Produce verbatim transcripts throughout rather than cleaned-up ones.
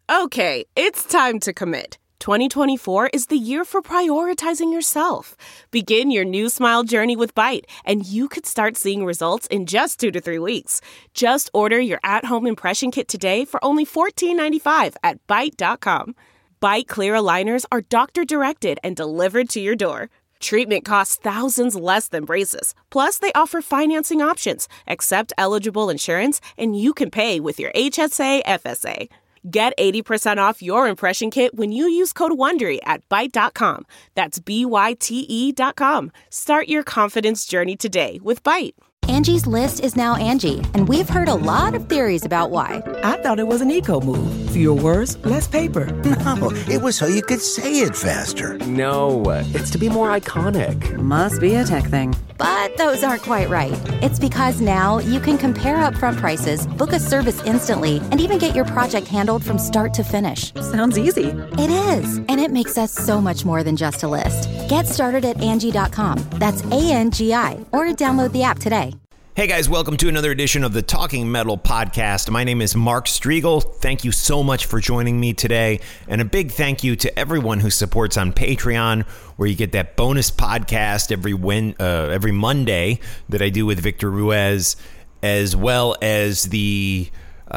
Okay, it's time to commit. twenty twenty-four is the year for prioritizing yourself. Begin your new smile journey with Byte, and you could start seeing results in just two to three weeks. Just order your at-home impression kit today for only fourteen ninety-five at byte dot com. Byte Clear aligners are doctor-directed and delivered to your door. Treatment costs thousands less than braces. Plus, they offer financing options, accept eligible insurance, and you can pay with your H S A F S A. Get eighty percent off your impression kit when you use code WONDERY at byte dot com. That's B Y T E dot com. Start your confidence journey today with Byte. Angie's List is now Angie, and we've heard a lot of theories about why. I thought it was an eco move. Fewer words, less paper. No, it was so you could say it faster. No, it's to be more iconic. Must be a tech thing. But those aren't quite right. It's because now you can compare upfront prices, book a service instantly, and even get your project handled from start to finish. Sounds easy. It is, and it makes us so much more than just a list. Get started at Angie dot com. That's A N G I, or download the app today. Hey guys, welcome to another edition of the Talking Metal Podcast. My name is Mark Striegel. Thank you so much for joining me today. And a big thank you to everyone who supports on Patreon, where you get that bonus podcast every win, uh, every Monday that I do with Victor Ruiz, as well as the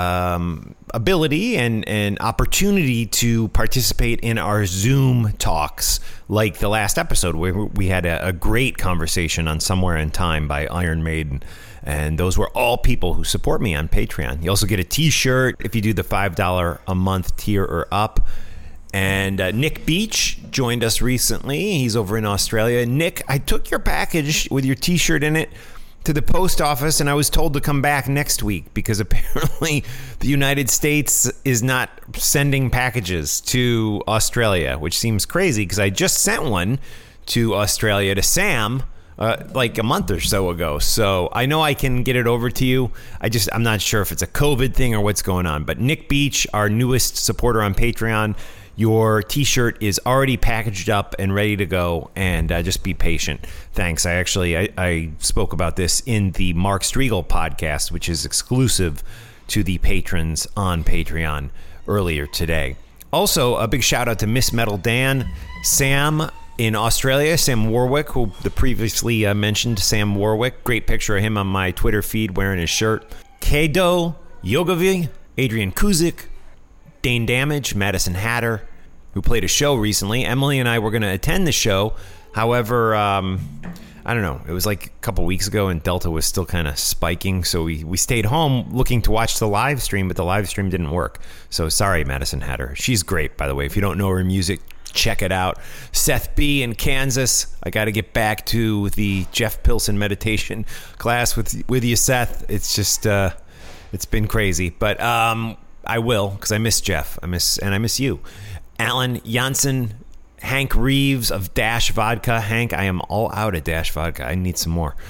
um, ability and, and opportunity to participate in our Zoom talks, like the last episode where we had a, a great conversation on Somewhere in Time by Iron Maiden. And those were all people who support me on Patreon. You also get a t-shirt if you do the five dollars a month tier or up. And uh, Nick Beach joined us recently. He's over in Australia. Nick, I took your package with your t-shirt in it to the post office, and I was told to come back next week because apparently the United States is not sending packages to Australia, which seems crazy because I just sent one to Australia to Sam uh, like a month or so ago. So I know I can get it over to you. I just, I'm not sure if it's a COVID thing or what's going on. But Nick Beach, our newest supporter on Patreon, your t-shirt is already packaged up and ready to go, and uh, just be patient. Thanks. I actually, I, I spoke about this in the Mark Striegel podcast, which is exclusive to the patrons on Patreon earlier today. Also, a big shout out to Miss Metal Dan, Sam in Australia, Sam Warwick, who the previously uh, mentioned, Sam Warwick. Great picture of him on my Twitter feed wearing his shirt. Kedo Yogovi, Adrian Kuzik, Dane Damage, Madison Hatter, who played a show recently. Emily and I were going to attend the show. However, um, I don't know. It was like a couple weeks ago, and Delta was still kind of spiking. So we, we stayed home looking to watch the live stream, but the live stream didn't work. So sorry, Madison Hatter. She's great, by the way. If you don't know her music, check it out. Seth B. in Kansas. I got to get back to the Jeff Pilson meditation class with with you, Seth. It's just, uh, it's been crazy. But um, I will, because I miss Jeff. I miss, and I miss you. Alan Janssen, Hank Reeves of Dash Vodka. Hank, I am all out of Dash Vodka. I need some more.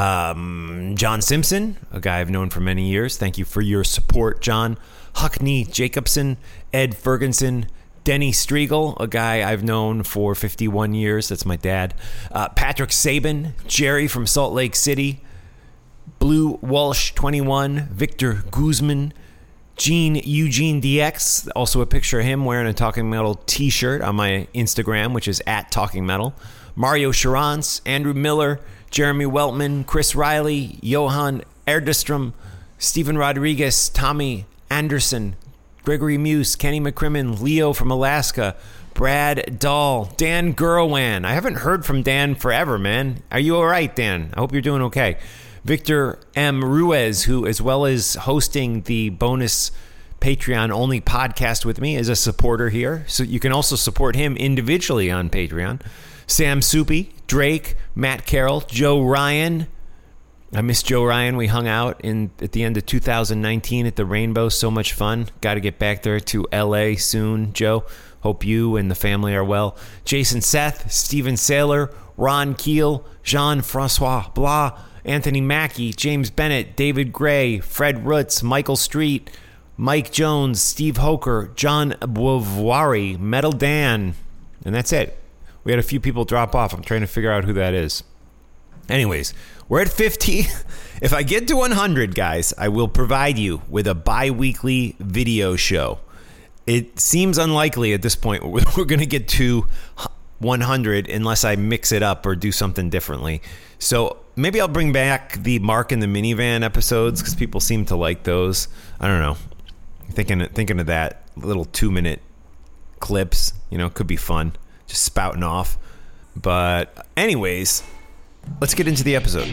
Um, John Simpson, a guy I've known for many years. Thank you for your support, John. Huckney Jacobson, Ed Ferguson, Denny Striegel, a guy I've known for fifty-one years. That's my dad. Uh, Patrick Sabin, Jerry from Salt Lake City, Blue Walsh twenty-one, Victor Guzman, Gene Eugene D X, also a picture of him wearing a Talking Metal t-shirt on my Instagram, which is at Talking Metal. Mario Charance, Andrew Miller, Jeremy Weltman, Chris Riley, Johan Erdestrom, Stephen Rodriguez, Tommy Anderson, Gregory Muse, Kenny McCrimmon, Leo from Alaska, Brad Dahl, Dan Gerwan. I haven't heard from Dan forever, man. Are you all right, Dan? I hope you're doing okay. Victor M. Ruiz, who, as well as hosting the bonus Patreon-only podcast with me, is a supporter here. So you can also support him individually on Patreon. Sam Soupy, Drake, Matt Carroll, Joe Ryan. I miss Joe Ryan. We hung out in at the end of two thousand nineteen at the Rainbow. So much fun. Got to get back there to L A soon, Joe. Hope you and the family are well. Jason Seth, Steven Saylor, Ron Keel, Jean-Francois Blah, Anthony Mackey, James Bennett, David Gray, Fred Roots, Michael Street, Mike Jones, Steve Hoker, John Boivoire, Metal Dan. And that's it. We had a few people drop off. I'm trying to figure out who that is. Anyways, we're at fifty. If I get to one hundred, guys, I will provide you with a bi-weekly video show. it seems unlikely at this point we're going to get to one hundred unless I mix it up or do something differently. So maybe I'll bring back the Mark and the Minivan episodes because people seem to like those. I don't know. Thinking thinking of that, little two minute clips, you know, could be fun. Just spouting off. But anyways, let's get into the episode.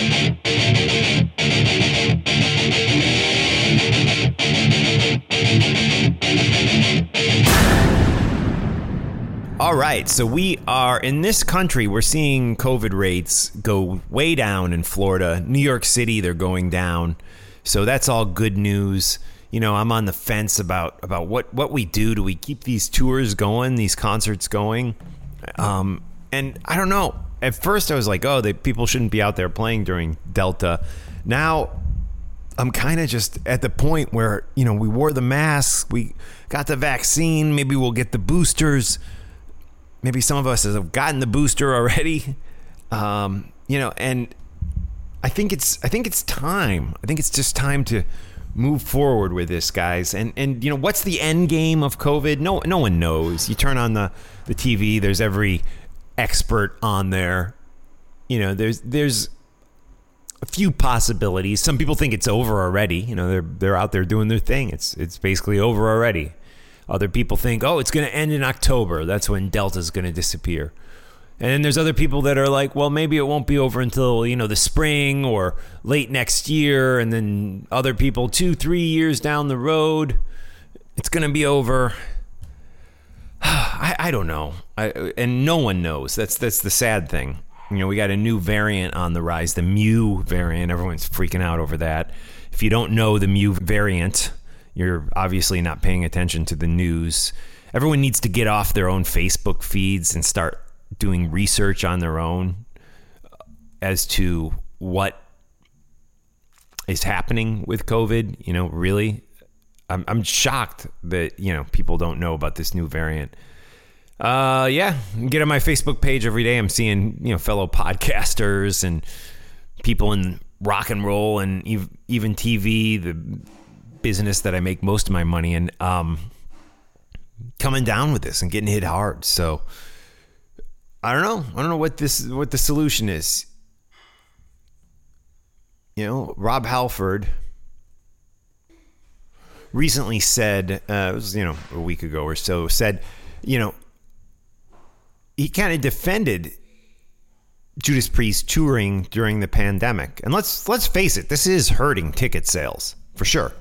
All right, so we are in this country, we're seeing COVID rates go way down in Florida. New York City, they're going down. So that's all good news. You know, I'm on the fence about, about what, what we do. Do we keep these tours going, these concerts going? Um, and I don't know. At first I was like, oh, they, people shouldn't be out there playing during Delta. Now I'm kind of just at the point where, you know, we wore the masks, we got the vaccine, maybe we'll get the boosters. Maybe some of us have gotten the booster already, um, you know, and I think it's I think it's time. I think it's just time to move forward with this, guys. And and you know, what's the end game of COVID? No, no one knows. You turn on the, the T V. There's every expert on there. You know, there's there's a few possibilities. Some people think it's over already. You know, they're they're out there doing their thing. It's it's basically over already. Other people think, oh, it's going to end in October. That's when Delta's going to disappear. And then there's other people that are like, well, maybe it won't be over until, you know, the spring or late next year. And then other people, two, three years down the road, it's going to be over. I, I don't know. I, and no one knows. That's that's the sad thing. You know, we got a new variant on the rise, the Mu variant. Everyone's freaking out over that. If you don't know the Mu variant, you're obviously not paying attention to the news. Everyone needs to get off their own Facebook feeds and start doing research on their own as to what is happening with COVID. You know, really, I'm I'm shocked that, you know, people don't know about this new variant. Uh, yeah, get on my Facebook page every day. I'm seeing, you know, fellow podcasters and people in rock and roll and even T V, the business that I make most of my money in, um, coming down with this and getting hit hard. So I don't know. I don't know what this, what the solution is. You know, Rob Halford recently said, uh, it was, you know, a week ago or so, said, you know, he kind of defended Judas Priest touring during the pandemic. And let's, let's face it, this is hurting ticket sales for sure.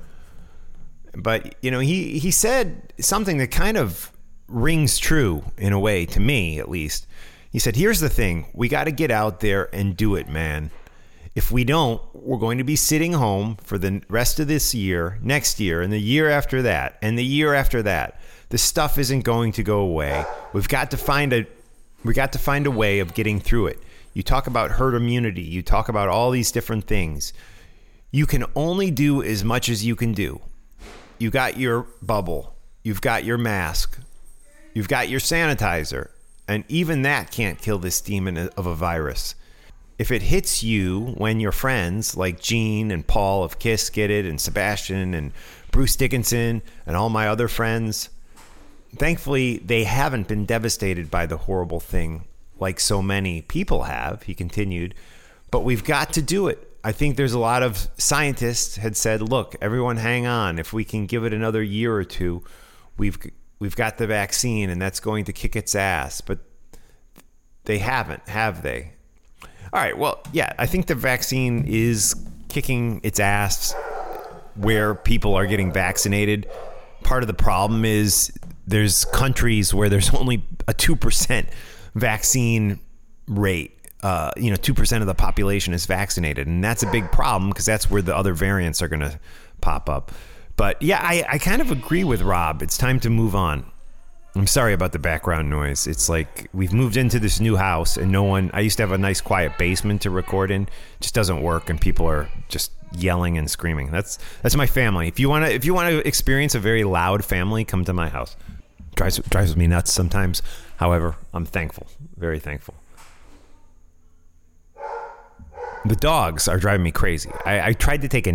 But, you know, he, he said something that kind of rings true in a way, to me at least. He said, here's the thing. We got to get out there and do it, man. If we don't, we're going to be sitting home for the rest of this year, next year, and the year after that, and the year after that. The stuff isn't going to go away. We've got to find a, we got to find a way of getting through it. You talk about herd immunity. You talk about all these different things. You can only do as much as you can do. You got your bubble, you've got your mask, you've got your sanitizer, and even that can't kill this demon of a virus. If it hits you when your friends like Gene and Paul of Kiss get it, and Sebastian and Bruce Dickinson and all my other friends, thankfully they haven't been devastated by the horrible thing like so many people have, he continued, but we've got to do it. I think there's a lot of scientists had said, look, everyone hang on. If we can give it another year or two, we've we've got the vaccine and that's going to kick its ass. But they haven't, have they? All right, well, yeah, I think the vaccine is kicking its ass where people are getting vaccinated. Part of the problem is there's countries where there's only a two percent vaccine rate. Uh, you know, two percent of the population is vaccinated. And that's a big problem because that's where the other variants are going to pop up. But yeah, I, I kind of agree with Rob. It's time to move on. I'm sorry about the background noise. It's like we've moved into this new house and no one, I used to have a nice quiet basement to record in. It just doesn't work and people are just yelling and screaming. That's that's my family. If you want to if you want to experience a very loud family, come to my house. Drives drives me nuts sometimes. However, I'm thankful. Very thankful. The dogs are driving me crazy. I, I tried to take a nap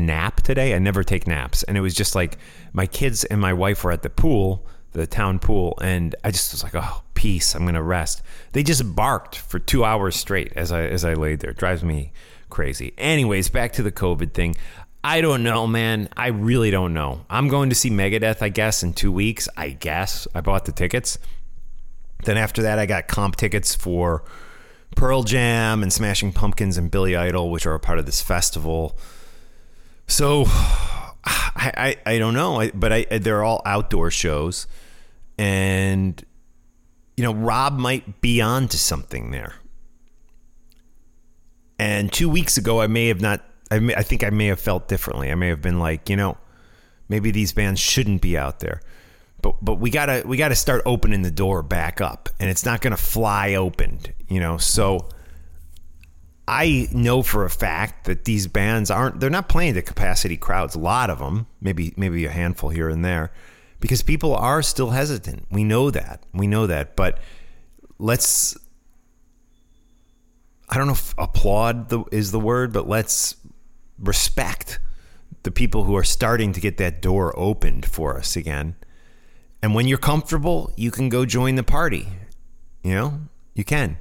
today. I never take naps. And it was just like my kids and my wife were at the pool, the town pool, and I just was like, oh, peace, I'm going to rest. They just barked for two hours straight as I as I laid there. It drives me crazy. Anyways, back to the COVID thing. I don't know, man. I really don't know. I'm going to see Megadeth, I guess, in two weeks. I guess. I bought the tickets. Then after that, I got comp tickets for Pearl Jam and Smashing Pumpkins and Billy Idol, which are a part of this festival. So I I, I don't know, I, but I, they're all outdoor shows. And, you know, Rob might be on to something there. And two weeks ago, I may have not, I, may, I think I may have felt differently. I may have been like, you know, maybe these bands shouldn't be out there. But but we gotta we gotta start opening the door back up, and it's not gonna fly open, you know. So I know for a fact that these bands aren't they're not playing to capacity crowds. A lot of them, maybe maybe a handful here and there, because people are still hesitant. We know that. We know that. But let's I don't know if applaud the, is the word, but let's respect the people who are starting to get that door opened for us again. And when you're comfortable, you can go join the party. You know, you can.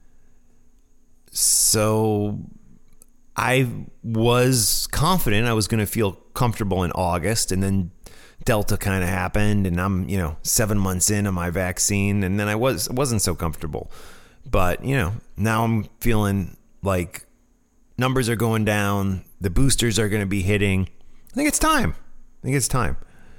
So I was confident I was going to feel comfortable in August, and then Delta kind of happened, and I'm, you know, seven months into my vaccine, and then I was wasn't so comfortable. But, you know, now I'm feeling like numbers are going down. The boosters are going to be hitting. I think it's time. I think it's time.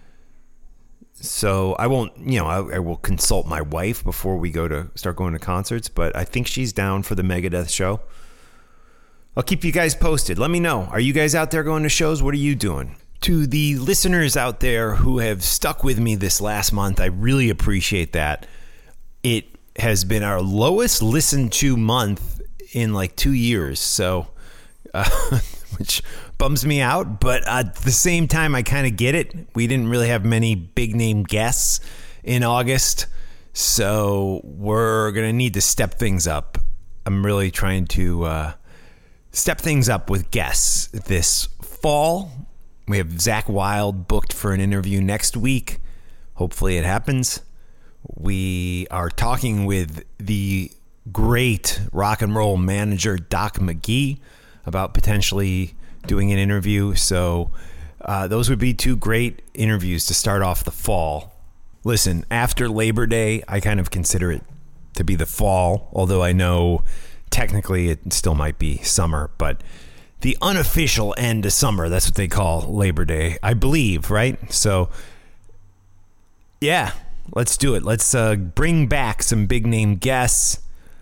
So I won't, you know, I, I will consult my wife before we go to start going to concerts, but I think she's down for the Megadeth show. I'll keep you guys posted. Let me know. Are you guys out there going to shows? What are you doing? To the listeners out there who have stuck with me this last month, I really appreciate that. It has been our lowest listened to month in like two years. So, uh, which bums me out, but at the same time, I kind of get it. We didn't really have many big name guests in August, so we're going to need to step things up. I'm really trying to uh, step things up with guests this fall. We have Zakk Wylde booked for an interview next week. Hopefully it happens. We are talking with the great rock and roll manager, Doc McGhee, about potentially doing an interview. So uh, those would be two great interviews to start off the fall. Listen, after Labor Day, I kind of consider it to be the fall, although I know technically it still might be summer, but the unofficial end of summer, that's what they call Labor Day, I believe, right? So yeah, let's do it. Let's uh, bring back some big name guests.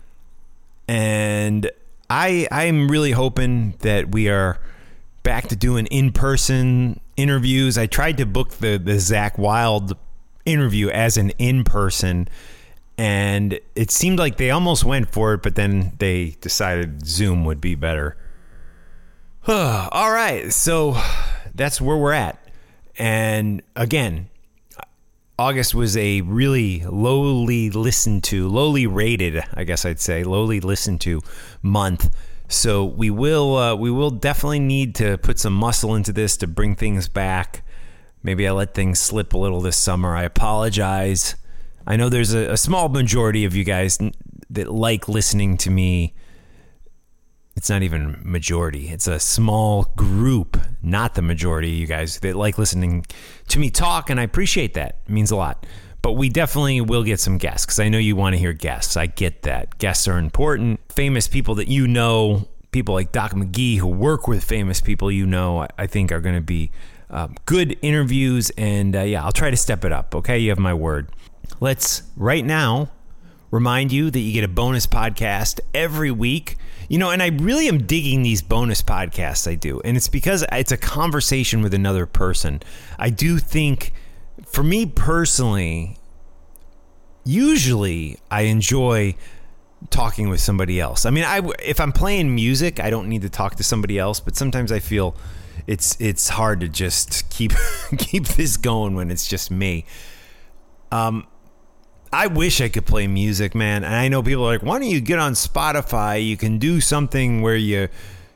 And I I'm really hoping that we are back to doing in-person interviews. I tried to book the, the Zakk Wylde interview as an in-person, and it seemed like they almost went for it, but then they decided Zoom would be better. All right, so that's where we're at. And again, August was a really lowly listened to, lowly rated, I guess I'd say, lowly listened to month. So we will uh, we will definitely need to put some muscle into this to bring things back. Maybe I let things slip a little this summer. I apologize. I know there's a, a small majority of you guys that like listening to me. It's not even majority. It's a small group, not the majority of you guys that like listening to me talk, and I appreciate that. It means a lot. But we definitely will get some guests, because I know you want to hear guests. I get that. Guests are important. Famous people that you know, people like Doc McGhee who work with famous people you know, I think are going to be uh, good interviews. And uh, yeah, I'll try to step it up. Okay, you have my word. Let's right now remind you that you get a bonus podcast every week. You know, and I really am digging these bonus podcasts I do. And it's because it's a conversation with another person. I do think, for me personally, usually I enjoy talking with somebody else. I mean, I, if I'm playing music, I don't need to talk to somebody else. But sometimes I feel it's it's hard to just keep keep this going when it's just me. Um. I wish I could play music, man. And I know people are like, why don't you get on Spotify? You can do something where you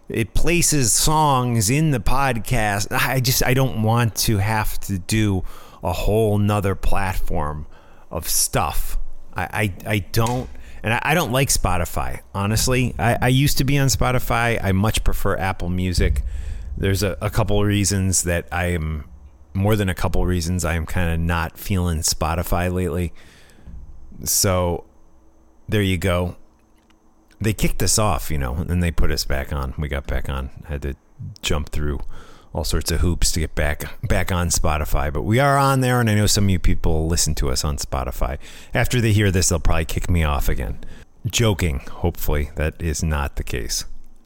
it places songs in the podcast. I just, I don't want to have to do a whole nother platform of stuff. I, I, I don't, and I, I don't like Spotify, honestly. I, I used to be on Spotify. I much prefer Apple Music. There's a, a couple of reasons that I am, more than a couple of reasons, I am kind of not feeling Spotify lately. So there you go. They kicked us off, you know, and then they put us back on. We got back on. I had to jump through all sorts of hoops to get back back on Spotify. But we are on there, and I know some of you people listen to us on Spotify. After they hear this, they'll probably kick me off again. Joking. Hopefully that is not the case.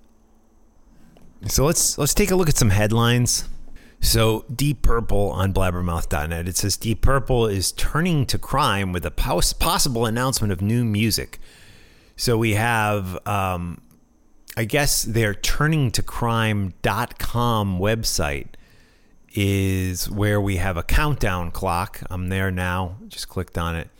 So let's let's take a look at some headlines. So Deep Purple on blabbermouth dot net. It says Deep Purple is turning to crime with a pos- possible announcement of new music. So we have, um, I guess their turning to crime dot com website is where we have a countdown clock. I'm there now. Just clicked on it.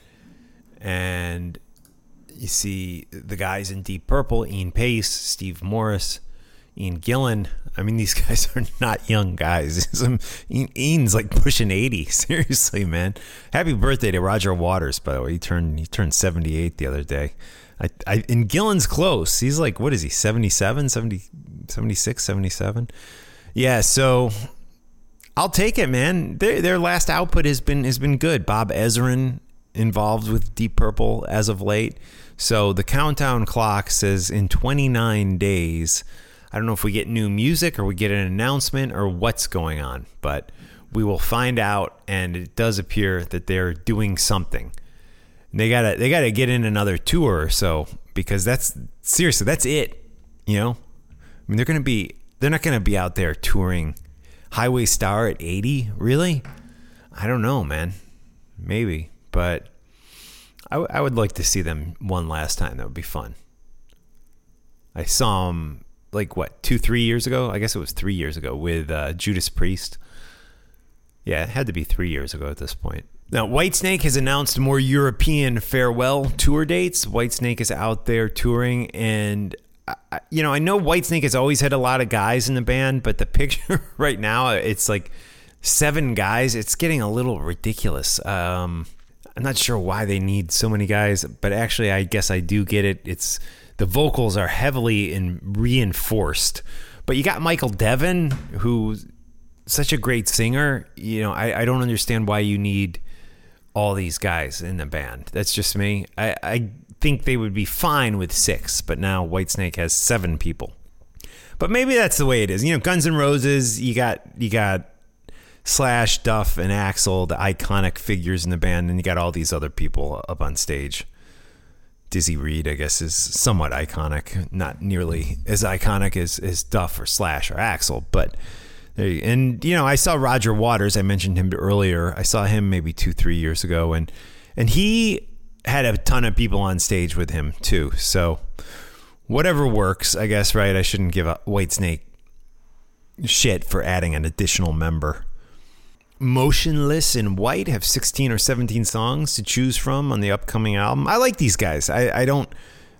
And you see the guys in Deep Purple, Ian Pace, Steve Morris, Ian Gillan. I mean, these guys are not young guys. Ian's like pushing eighty. Seriously, man. Happy birthday to Roger Waters, by the way. He turned he turned seventy-eight the other day. I, I, and Gillen's close. He's like, what is he, seventy-seven, seventy, seventy-six, seventy-seven? Yeah, so I'll take it, man. Their, their last output has been has been good. Bob Ezrin involved with Deep Purple as of late. So the countdown clock says in twenty-nine days. I don't know if we get new music or we get an announcement or what's going on, but we will find out, and it does appear that they're doing something. They gotta they gotta get in another tour or so, because that's seriously that's it. You know, I mean they're gonna be they're not gonna be out there touring Highway Star at eighty, really? I don't know, man. Maybe, but I, w- I would like to see them one last time. That would be fun. I saw them like what two three years ago? I guess it was three years ago with uh, Judas Priest. Yeah, it had to be three years ago at this point. Now, Whitesnake has announced more European farewell tour dates. Whitesnake is out there touring, and, I, you know, I know Whitesnake has always had a lot of guys in the band, but the picture right now, it's like seven guys. It's getting a little ridiculous. Um, I'm not sure why they need so many guys, but actually, I guess I do get it. It's the vocals are heavily in reinforced, but you got Michael Devin, who's such a great singer. You know, I, I don't understand why you need all these guys in the band. That's just me. I, I think they would be fine with six, but now Whitesnake has seven people. But maybe that's the way it is. You know, Guns N' Roses, you got you got Slash, Duff, and Axl, the iconic figures in the band, and you got all these other people up on stage. Dizzy Reed, I guess, is somewhat iconic. Not nearly as iconic as, as Duff or Slash or Axl, but and, you know, I saw Roger Waters. I mentioned him earlier. I saw him maybe two, three years ago. And and he had a ton of people on stage with him, too. So whatever works, I guess, right? I shouldn't give a Whitesnake shit for adding an additional member. Motionless in White have sixteen or seventeen songs to choose from on the upcoming album. I like these guys. I, I don't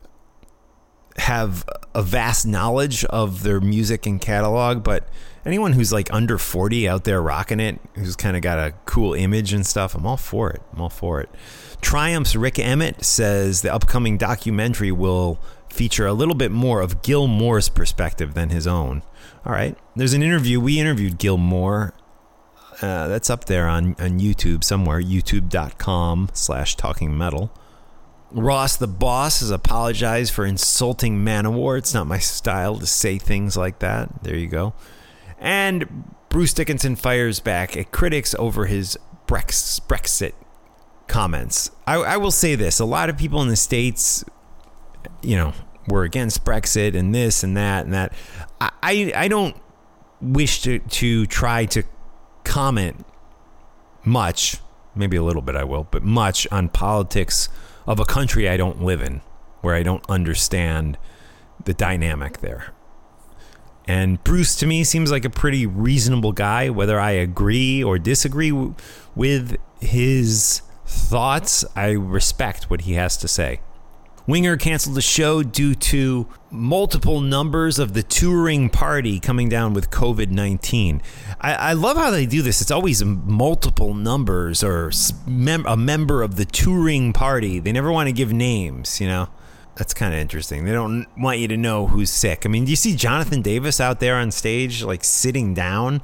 have a vast knowledge of their music and catalog, but anyone who's like under forty out there rocking it, who's kind of got a cool image and stuff, I'm all for it. I'm all for it. Triumph's Rick Emmett says the upcoming documentary will feature a little bit more of Gil Moore's perspective than his own. All right. There's an interview. We interviewed Gil Moore. Uh, that's up there on, on YouTube somewhere, youtube.com slash talking metal. Ross the Boss has apologized for insulting Manowar. It's not my style to say things like that. There you go. And Bruce Dickinson fires back at critics over his Brexit comments. I, I will say this. A lot of people in the States, you know, were against Brexit and this and that and that. I, I, I don't wish to, to try to comment much, maybe a little bit I will, but much on politics of a country I don't live in, where I don't understand the dynamic there. And Bruce, to me, seems like a pretty reasonable guy, whether I agree or disagree w- with his thoughts. I respect what he has to say. Winger canceled the show due to multiple numbers of the touring party coming down with covid nineteen. I, I love how they do this. It's always multiple numbers or mem- a member of the touring party. They never want to give names, you know? That's kind of interesting. They don't want you to know who's sick. I mean, do you see Jonathan Davis out there on stage, like sitting down?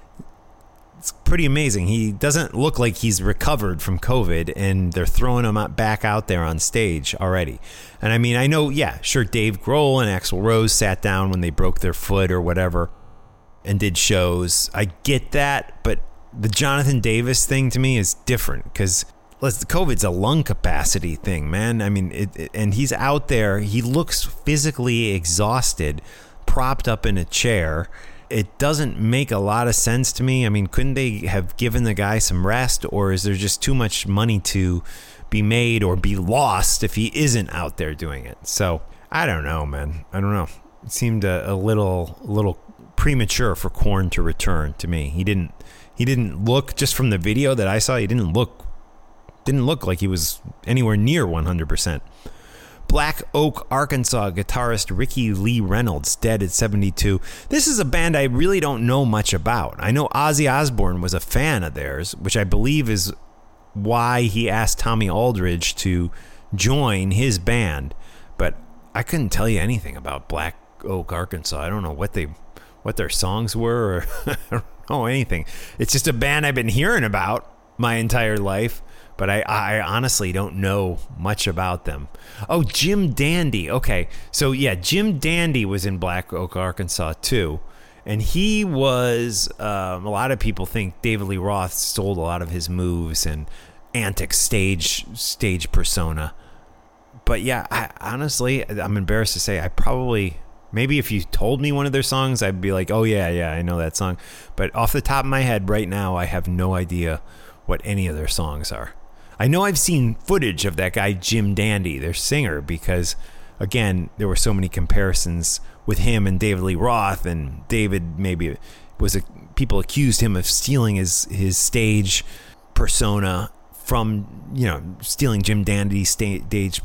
It's pretty amazing. He doesn't look like he's recovered from COVID, and they're throwing him out, back out there on stage already. And I mean, I know, yeah, sure, Dave Grohl and Axl Rose sat down when they broke their foot or whatever and did shows. I get that, but the Jonathan Davis thing to me is different because COVID's a lung capacity thing, man. I mean, it, it, and he's out there. He looks physically exhausted, propped up in a chair. It doesn't make a lot of sense to me. I mean, couldn't they have given the guy some rest, or is there just too much money to be made or be lost if he isn't out there doing it? So I don't know, man. I don't know. It seemed a, a little, a little premature for Korn to return to me. He didn't, he didn't look, just from the video that I saw, he didn't look, didn't look like he was anywhere near one hundred percent. Black Oak, Arkansas guitarist Ricky Lee Reynolds, dead at seventy-two. This is a band I really don't know much about. I know Ozzy Osbourne was a fan of theirs, which I believe is why he asked Tommy Aldridge to join his band. But I couldn't tell you anything about Black Oak, Arkansas. I don't know what they, what their songs were, or I don't know anything. It's just a band I've been hearing about my entire life. But I, I honestly don't know much about them. Oh, Jim Dandy. Okay, so yeah, Jim Dandy was in Black Oak, Arkansas too. And he was, um, a lot of people think David Lee Roth stole a lot of his moves and antics, stage, stage persona. But yeah, I, honestly, I'm embarrassed to say I probably, maybe if you told me one of their songs, I'd be like, oh yeah, yeah, I know that song. But off the top of my head right now, I have no idea what any of their songs are. I know I've seen footage of that guy, Jim Dandy, their singer, because, again, there were so many comparisons with him and David Lee Roth, and David maybe was a, people accused him of stealing his, his stage persona from, you know, stealing Jim Dandy's stage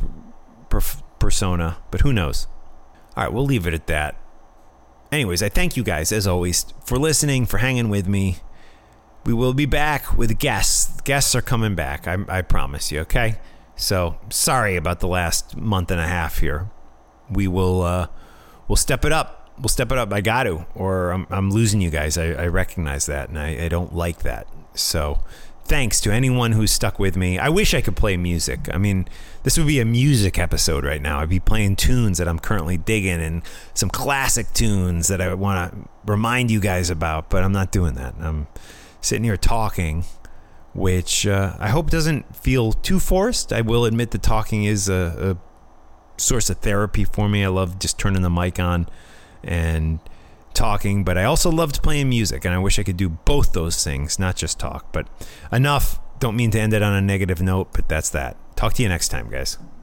persona, but who knows? All right, we'll leave it at that. Anyways, I thank you guys, as always, for listening, for hanging with me. We will be back with guests. Guests are coming back. I, I promise you. Okay. So sorry about the last month and a half here. We will, uh, we'll step it up. We'll step it up. I got to, or I'm, I'm losing you guys. I, I recognize that, and I, I don't like that. So thanks to anyone who's stuck with me. I wish I could play music. I mean, this would be a music episode right now. I'd be playing tunes that I'm currently digging and some classic tunes that I want to remind you guys about, but I'm not doing that. I'm sitting here talking, which uh, I hope doesn't feel too forced. I will admit that talking is a, a source of therapy for me. I love just turning the mic on and talking, but I also loved playing music, and I wish I could do both those things, not just talk. But enough. Don't mean to end it on a negative note, but that's that. Talk to you next time, guys.